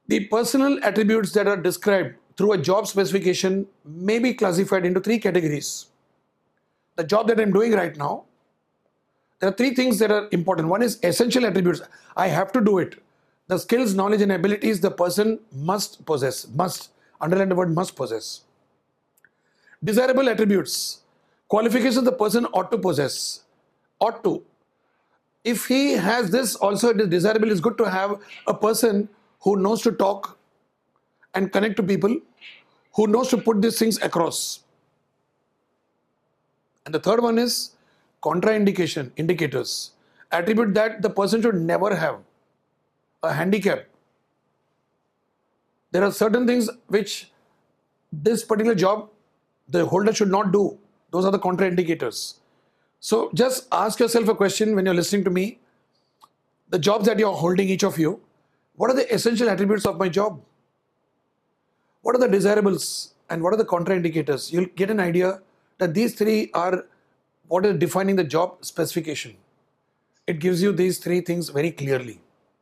The personal attributes that are described through a job specification may be classified into three categories. The job that I'm doing right now, there are three things that are important. One is essential attributes. I have to do it. The skills, knowledge, and abilities the person must possess. Must. Underline the word must possess. Desirable attributes. Qualifications the person ought to possess. Ought to. If he has this also, it is desirable. It's good to have a person who knows to talk and connect to people, who knows to put these things across. And the third one is contraindication, indicators. Attribute that the person should never have. A handicap. There are certain things which this particular job the holder should not do. Those are the contraindicators. So just ask yourself a question when you're listening to me. The jobs that you're holding, each of you, what are the essential attributes of my job? What are the desirables and what are the contraindicators? You'll get an idea that these three are what is defining the job specification. It gives you these three things very clearly.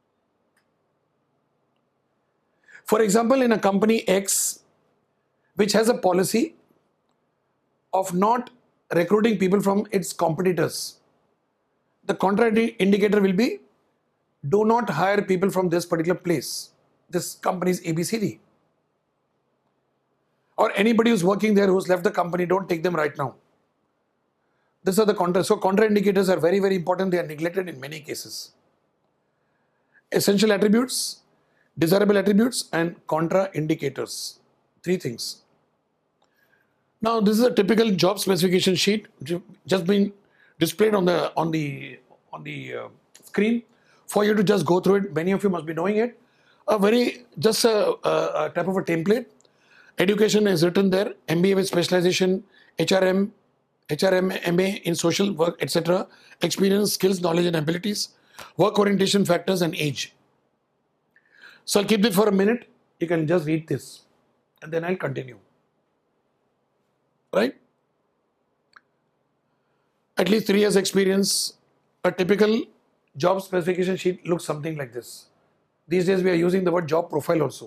For example, in a company X, which has a policy of not recruiting people from its competitors, the contraindicator will be do not hire people from this particular place. This company is ABCD. Or anybody who's working there who's left the company, don't take them right now. These are the contra. So contraindicators are very, very important. They are neglected in many cases. Essential attributes, desirable attributes, and contraindicators. Three things. Now this is a typical job specification sheet just been displayed on the screen for you to just go through it. Many of you must be knowing it. A type of a template. Education is written there. MBA with specialization, HRM, MA in social work, etc. Experience, skills, knowledge, and abilities. Work orientation factors and age. So I'll keep this for a minute. You can just read this, and then I'll continue. Right? At least 3 years experience. A typical job specification sheet looks something like this. These days we are using the word job profile also.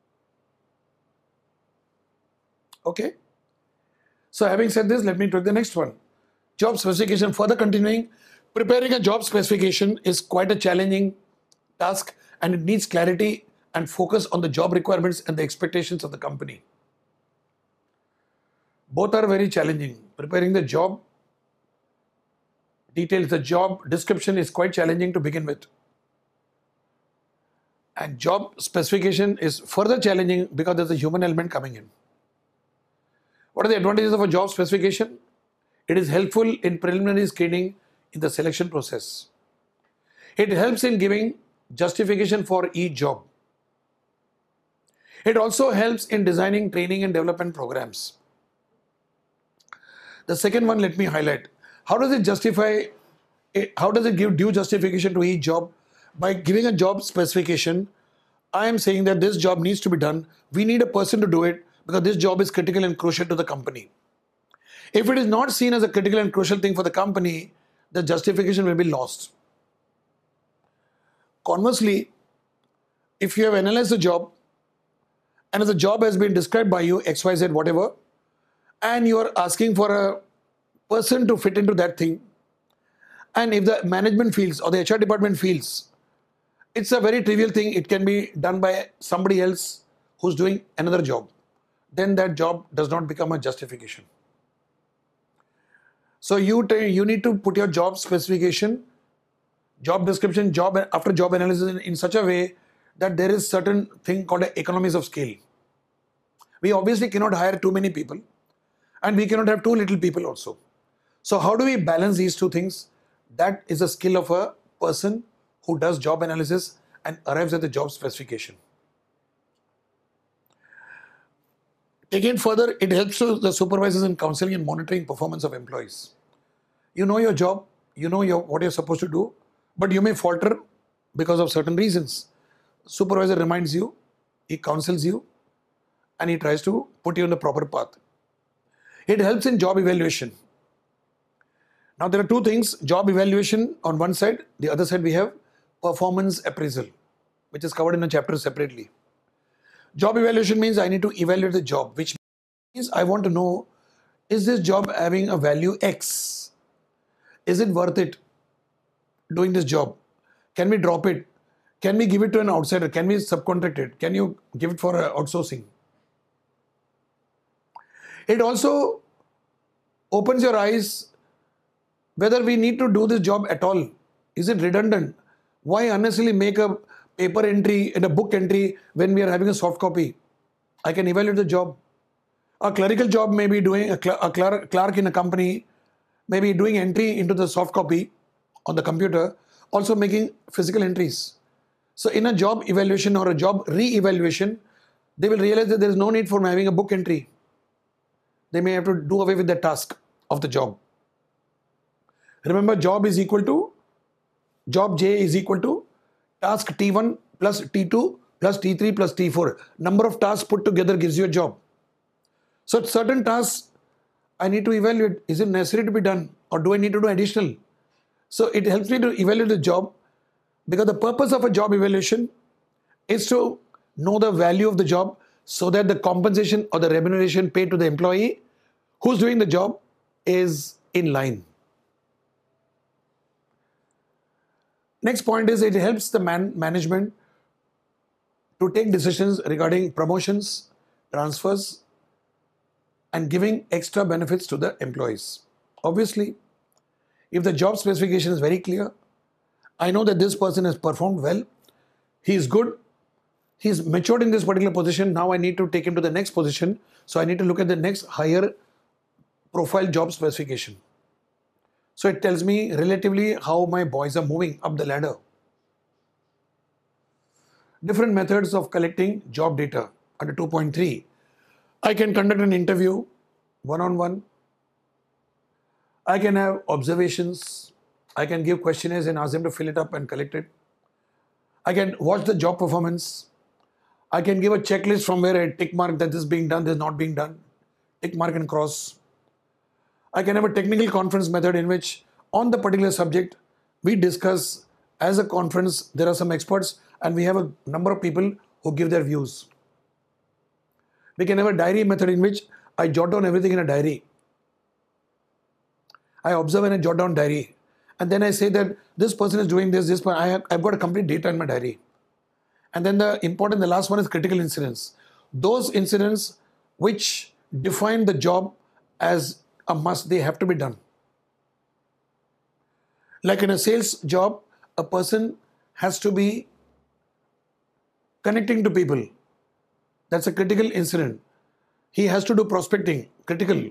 Okay. So having said this, let me take the next one. Job specification. Further continuing, preparing a job specification is quite a challenging task and it needs clarity and focus on the job requirements and the expectations of the company. Both are very challenging. Preparing the job details, the job description is quite challenging to begin with. And job specification is further challenging because there's a human element coming in. What are the advantages of a job specification? It is helpful in preliminary screening in the selection process. It helps in giving justification for each job. It also helps in designing training and development programs. The second one, let me highlight. How does it justify, how does it give due justification to each job? By giving a job specification, I am saying that this job needs to be done. We need a person to do it because this job is critical and crucial to the company. If it is not seen as a critical and crucial thing for the company, the justification will be lost. Conversely, if you have analyzed the job and if the job has been described by you, XYZ, whatever, and you are asking for a person to fit into that thing, and if the management feels or the HR department feels it's a very trivial thing, it can be done by somebody else who's doing another job, then that job does not become a justification. So you need to put your job specification, job description, job after job analysis in such a way that there is certain thing called economies of scale. We obviously cannot hire too many people and we cannot have too little people also. So how do we balance these two things? That is a skill of a person who does job analysis and arrives at the job specification. Again, further, it helps the supervisors in counseling and monitoring performance of employees. You know your job, you know what you're supposed to do, but you may falter because of certain reasons. Supervisor reminds you, he counsels you, and he tries to put you on the proper path. It helps in job evaluation. Now there are two things, job evaluation on one side, the other side we have performance appraisal, which is covered in a chapter separately. Job evaluation means I need to evaluate the job, which means I want to know, is this job having a value X? Is it worth it doing this job? Can we drop it? Can we give it to an outsider? Can we subcontract it? Can you give it for outsourcing? It also opens your eyes whether we need to do this job at all. Is it redundant? Why unnecessarily make a paper entry and a book entry when we are having a soft copy? I can evaluate the job. A clerical job may be doing a clerk in a company, maybe doing entry into the soft copy on the computer, also making physical entries. So in a job evaluation or a job re-evaluation, they will realize that there is no need for having a book entry. They may have to do away with the task of the job. Remember, job J is equal to task T1 plus T2 plus T3 plus T4. Number of tasks put together gives you a job. So certain tasks I need to evaluate. Is it necessary to be done or do I need to do additional? So it helps me to evaluate the job, because the purpose of a job evaluation is to know the value of the job so that the compensation or the remuneration paid to the employee who's doing the job is in line. Next point is it helps the management to take decisions regarding promotions, transfers, and giving extra benefits to the employees. Obviously, if the job specification is very clear, I know that this person has performed well, he is good, he is matured in this particular position, now I need to take him to the next position, so I need to look at the next higher profile job specification. So it tells me relatively how my boys are moving up the ladder. Different methods of collecting job data. Under 2.3, I can conduct an interview one-on-one. I can have observations. I can give questionnaires and ask them to fill it up and collect it. I can watch the job performance. I can give a checklist from where I tick mark that this is being done, this is not being done. Tick mark and cross. I can have a technical conference method in which on the particular subject we discuss as a conference. There are some experts and we have a number of people who give their views. We can have a diary method in which I jot down everything in a diary. I observe and I jot down diary. And then I say that this person is doing this, I've got a complete data in my diary. And then the last one is critical incidents. Those incidents which define the job as a must, they have to be done. Like in a sales job, a person has to be connecting to people. That's a critical incident. He has to do prospecting, critical.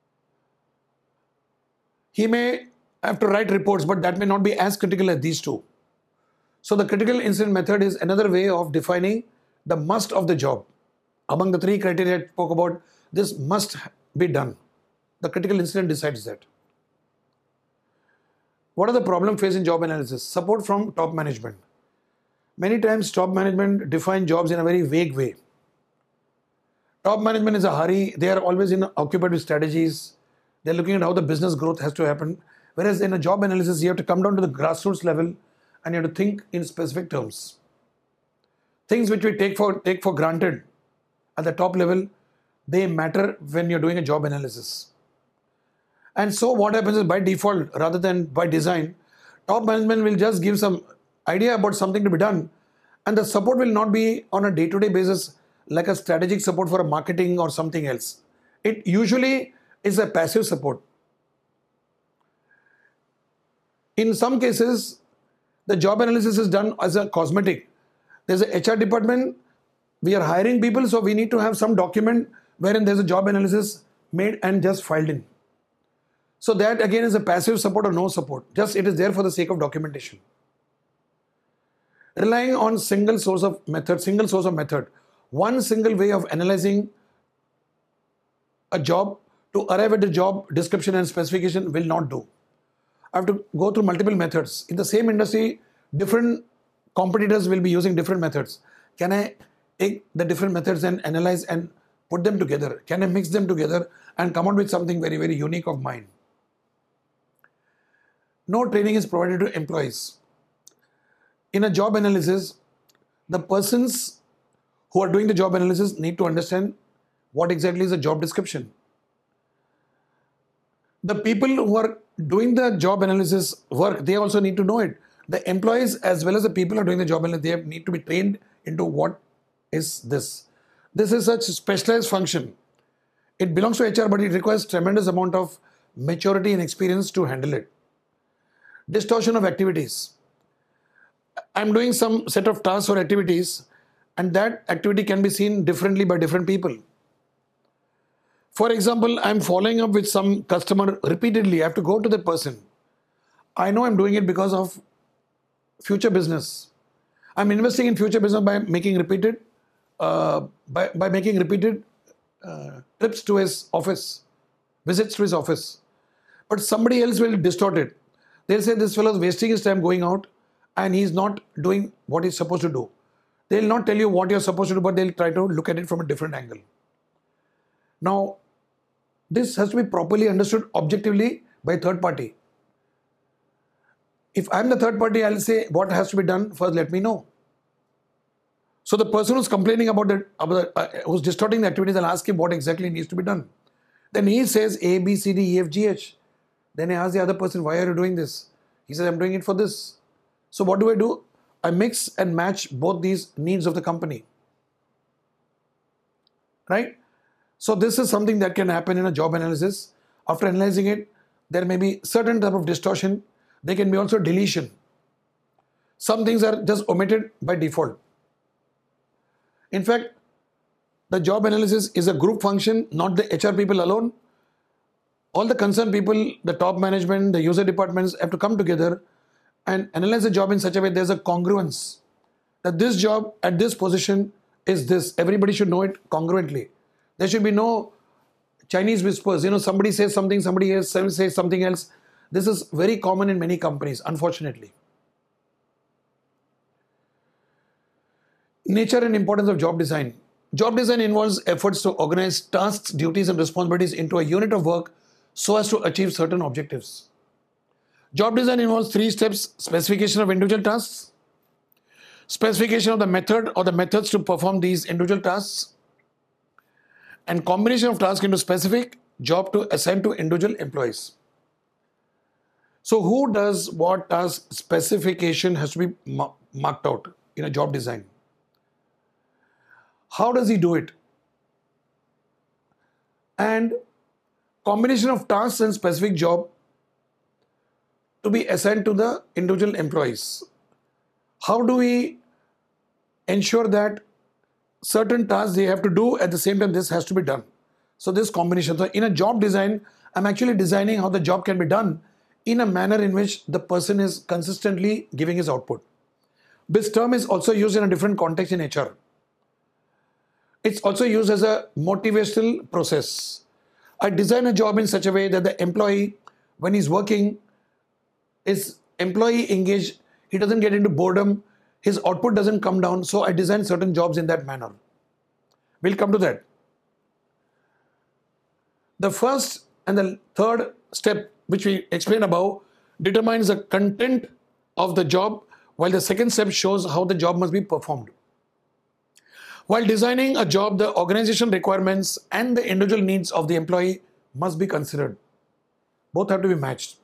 He may have to write reports, but that may not be as critical as these two. So the critical incident method is another way of defining the must of the job. Among the three criteria I spoke about, this must be done. The critical incident decides that. What are the problems faced in job analysis? Support from top management. Many times top management define jobs in a very vague way. Top management is a hurry. They are always occupied with strategies. They're looking at how the business growth has to happen. Whereas in a job analysis, you have to come down to the grassroots level and you have to think in specific terms. Things which we take for granted at the top level, they matter when you're doing a job analysis. And so what happens is, by default, rather than by design, top management will just give some idea about something to be done, and the support will not be on a day-to-day basis like a strategic support for a marketing or something else. It usually is a passive support. In some cases, the job analysis is done as a cosmetic. There's a HR department, we are hiring people, so we need to have some document wherein there's a job analysis made and just filed in. So that again is a passive support or no support. Just it is there for the sake of documentation. Relying on single source of method. One single way of analyzing a job to arrive at the job description and specification will not do. I have to go through multiple methods. In the same industry, different competitors will be using different methods. Can I take the different methods and analyze and put them together? Can I mix them together and come out with something very, very unique of mine? No training is provided to employees. In a job analysis, the persons who are doing the job analysis need to understand what exactly is the job description. The people who are doing the job analysis work, they also need to know it. The employees as well as the people who are doing the job analysis, they need to be trained into what is this. This is such a specialized function. It belongs to HR, but it requires tremendous amount of maturity and experience to handle it. Distortion of activities. I'm doing some set of tasks or activities, and that activity can be seen differently by different people. For example, I'm following up with some customer repeatedly. I have to go to the person. I know I'm doing it because of future business. I'm investing in future business by making repeated trips to his office, visits to his office. But somebody else will distort it. They'll say this fellow is wasting his time going out and he's not doing what he's supposed to do. They'll not tell you what you're supposed to do, but they'll try to look at it from a different angle. Now, this has to be properly understood objectively by third party. If I'm the third party, I'll say what has to be done first, let me know. So the person who's complaining who's distorting the activities, I'll ask him what exactly needs to be done. Then he says A, B, C, D, E, F, G, H. Then I ask the other person, why are you doing this? He says, I'm doing it for this. So what do? I mix and match both these needs of the company. Right? So this is something that can happen in a job analysis. After analyzing it, there may be certain type of distortion. There can be also deletion. Some things are just omitted by default. In fact, the job analysis is a group function, not the HR people alone. All the concerned people, the top management, the user departments have to come together and analyze the job in such a way there's a congruence. That this job at this position is this. Everybody should know it congruently. There should be no Chinese whispers. Somebody says something, somebody else says something else. This is very common in many companies, unfortunately. Nature and importance of job design. Job design involves efforts to organize tasks, duties, and responsibilities into a unit of work so as to achieve certain objectives. Job design involves 3 steps: specification of individual tasks, specification of the method or the methods to perform these individual tasks, and combination of tasks into specific job to assign to individual employees. So who does what task? Specification has to be marked out in a job design. How does he do it? And combination of tasks and specific job to be assigned to the individual employees. How do we ensure that certain tasks they have to do at the same time this has to be done? So this combination. So in a job design, I'm actually designing how the job can be done in a manner in which the person is consistently giving his output. This term is also used in a different context in HR. It's also used as a motivational process. I design a job in such a way that the employee, when he's working, is employee engaged, he doesn't get into boredom, his output doesn't come down, so I design certain jobs in that manner. We'll come to that. The first and the third step, which we explained above, determines the content of the job, while the second step shows how the job must be performed. While designing a job, the organization requirements and the individual needs of the employee must be considered. Both have to be matched.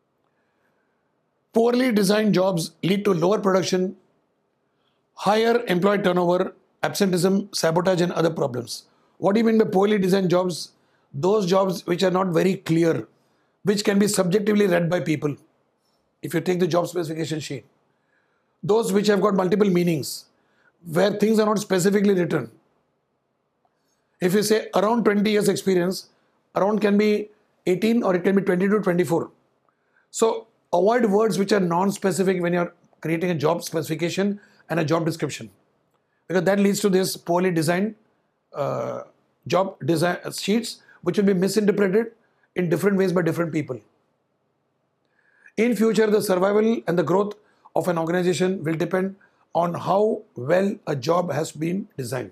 Poorly designed jobs lead to lower production, higher employee turnover, absenteeism, sabotage, and other problems. What do you mean by poorly designed jobs? Those jobs which are not very clear, which can be subjectively read by people. If you take the job specification sheet, those which have got multiple meanings, where things are not specifically written. If you say around 20 years experience, around can be 18 or it can be 20 to 24. So avoid words which are non-specific when you're creating a job specification and a job description, because that leads to this poorly designed job design sheets which will be misinterpreted in different ways by different people. In future, the survival and the growth of an organization will depend on how well a job has been designed.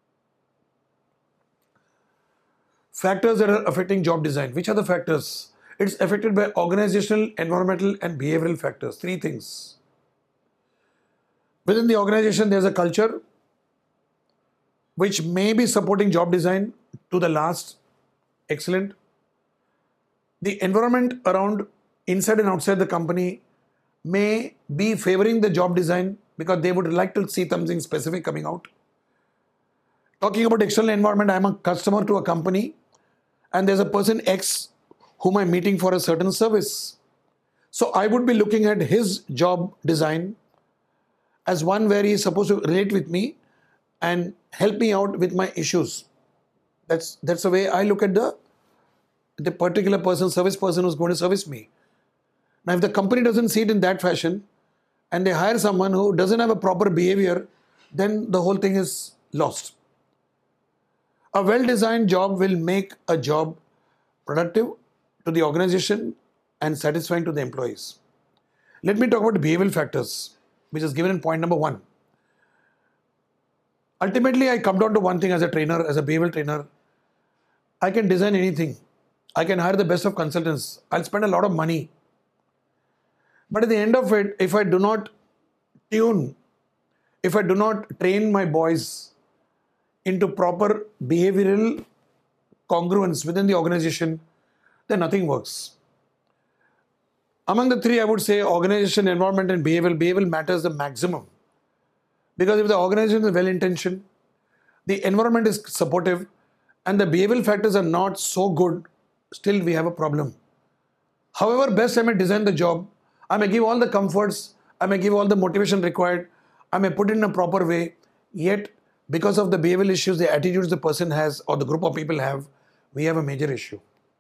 Factors that are affecting job design. Which are the factors? It's affected by organizational, environmental, and behavioral factors. 3 things. Within the organization, there's a culture. which may be supporting job design to the last. Excellent. The environment around inside and outside the company may be favoring the job design because they would like to see something specific coming out. Talking about external environment, I'm a customer to a company and there's a person X whom I'm meeting for a certain service. So I would be looking at his job design as one where he is supposed to relate with me and help me out with my issues. That's the way I look at the particular person, service person who's going to service me. Now, if the company doesn't see it in that fashion and they hire someone who doesn't have a proper behavior, then the whole thing is lost. A well-designed job will make a job productive to the organization and satisfying to the employees. Let me talk about behavioral factors, which is given in point number 1. Ultimately, I come down to one thing as a trainer, as a behavioral trainer. I can design anything. I can hire the best of consultants. I'll spend a lot of money. But at the end of it, if I do not tune, if I do not train my boys into proper behavioral congruence within the organization, then nothing works. Among the three, I would say organization, environment, and behavioral matters the maximum. Because if the organization is well-intentioned, the environment is supportive, and the behavioral factors are not so good, still we have a problem. However best I may design the job, I may give all the comforts, I may give all the motivation required, I may put it in a proper way, yet because of the behavioral issues, the attitudes the person has or the group of people have, we have a major issue.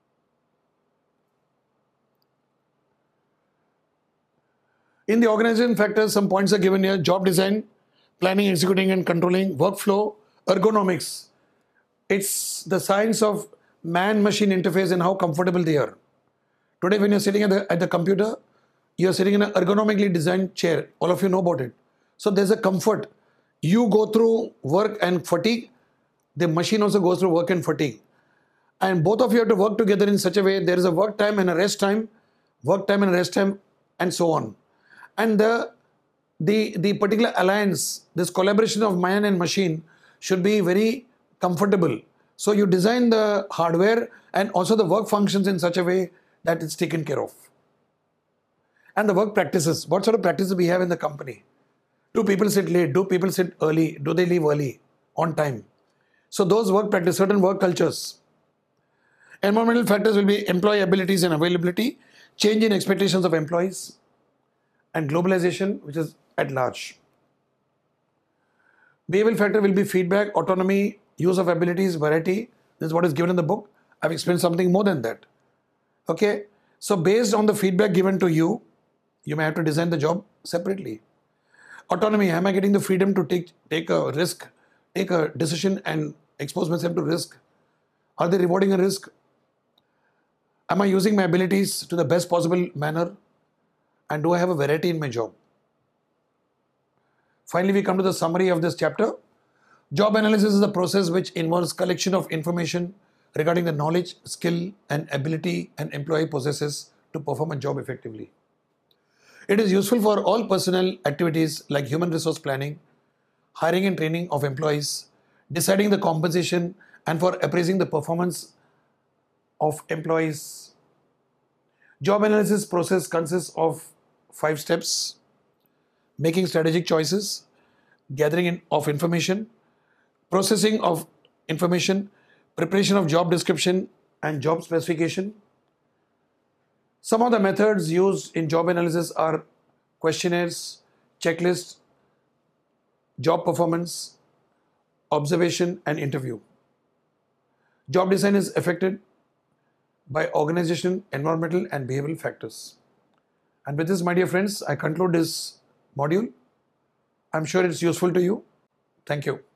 In the organization factors, some points are given here: job design, planning, executing and controlling, workflow, ergonomics. It's the science of man-machine interface and how comfortable they are. Today, when you're sitting at the computer, you're sitting in an ergonomically designed chair. All of you know about it. So there's a comfort. You go through work and fatigue. The machine also goes through work and fatigue. And both of you have to work together in such a way. There is a work time and a rest time, work time and a rest time, and so on. And the particular alliance, this collaboration of man and machine should be very comfortable. So you design the hardware and also the work functions in such a way that it's taken care of. And the work practices. What sort of practices we have in the company? Do people sit late? Do people sit early? Do they leave early? On time? So those work practices, certain work cultures. Environmental factors will be employee abilities and availability, change in expectations of employees, and globalization, which is at large. Behavioral factor will be feedback, autonomy, use of abilities, variety. This is what is given in the book. I've explained something more than that. Okay. So based on the feedback given to you, you may have to design the job separately. Autonomy, am I getting the freedom to take a risk, take a decision and expose myself to risk? Are they rewarding a risk? Am I using my abilities to the best possible manner? And do I have a variety in my job? Finally, we come to the summary of this chapter. Job analysis is a process which involves collection of information regarding the knowledge, skill, and ability an employee possesses to perform a job effectively. It is useful for all personnel activities like human resource planning, hiring and training of employees, deciding the compensation, and for appraising the performance of employees. Job analysis process consists of 5 steps: making strategic choices, gathering of information, processing of information, preparation of job description and job specification. Some of the methods used in job analysis are questionnaires, checklists, job performance, observation and interview. Job design is affected by organization, environmental and behavioral factors. And with this, my dear friends, I conclude this module. I'm sure it's useful to you. Thank you.